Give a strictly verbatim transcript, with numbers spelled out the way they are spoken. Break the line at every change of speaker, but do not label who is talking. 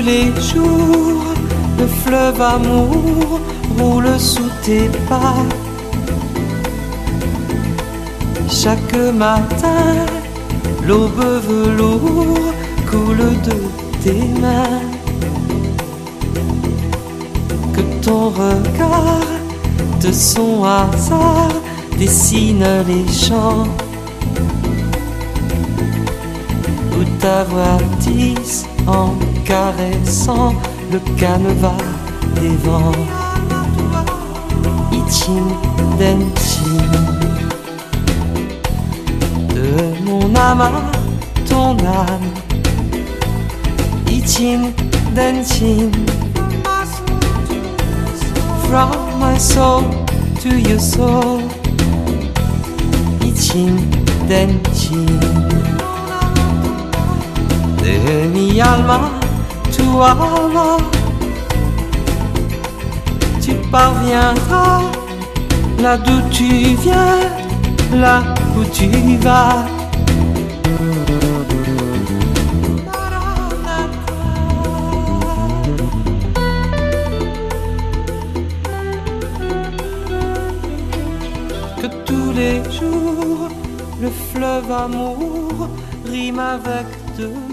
les jours, le fleuve amour roule sous tes pas. Chaque matin, l'aube velours coule de tes mains. Que ton regard, de son hasard, dessine les champs où ta voix tisse en caressant le canevas des vents. Ichin Denchin, de mon âme à ton âme. Ichin Denchin, from my soul to your soul. Ichin Denchin, de mi alma tu alma. Tu parviendras là d'où tu viens, là où tu vas. Que tous les jours, le fleuve amour rime avec deux